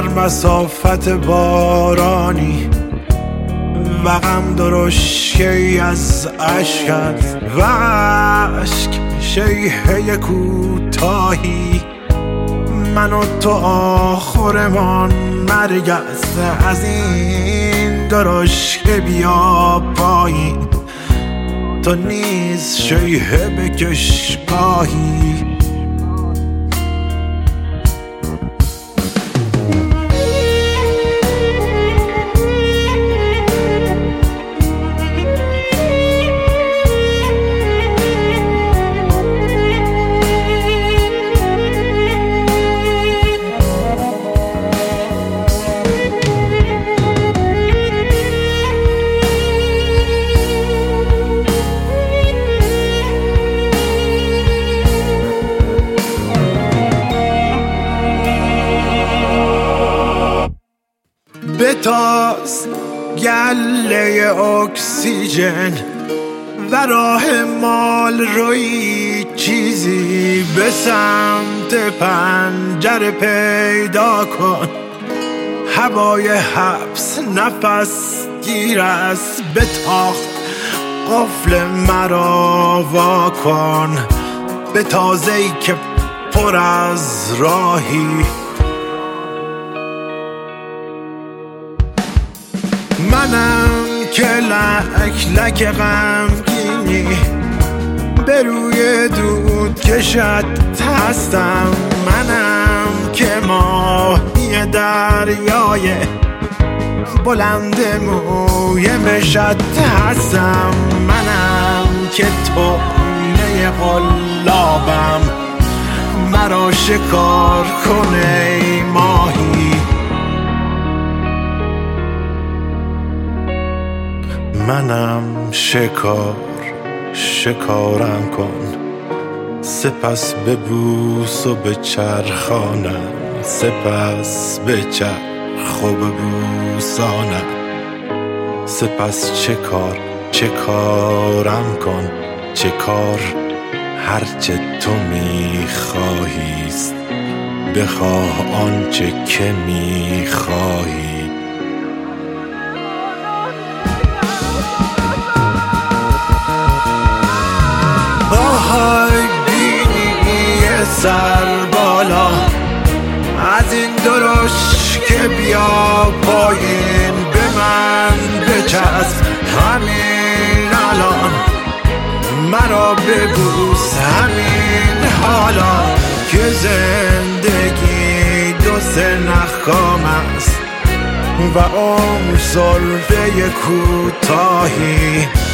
در مسافت بارانی و غم درشکی از عشقت و عشق شیهه کوتاهی، من و تو آخرمان مرگ است. از این درشکه بیا پایین، تو نیز شیهه بکش گاهی. بتاز گله اکسیژن و راه مال روی چیزی به سمت پنجره پیدا کن. هوای حبس نفس گیر است، به تاخت قفل مرا وا کن. به تازه‌ای که پر از راهی، منم که لک لک غمگینی به روی دود کشت هستم. منم که ماهی دریای بلند موی مشت هستم. منم که طعمه قلابم، مرا شکار کنه ای ماهی. منم شکارم کن، سپس ببوس و بچرخانم، سپس بچرخ و ببوسانم. سپس چه کارم کن، چه کار هرچه تو میخواهیست، بخواه آنچه که میخواهی. آهای بینی سر بالا، از این درشکه بیا پایین. به من بچسب همین الان، مرا ببوس همین حالا، که زندگی دو سه نخام است و عمر سلفه کوتاهی.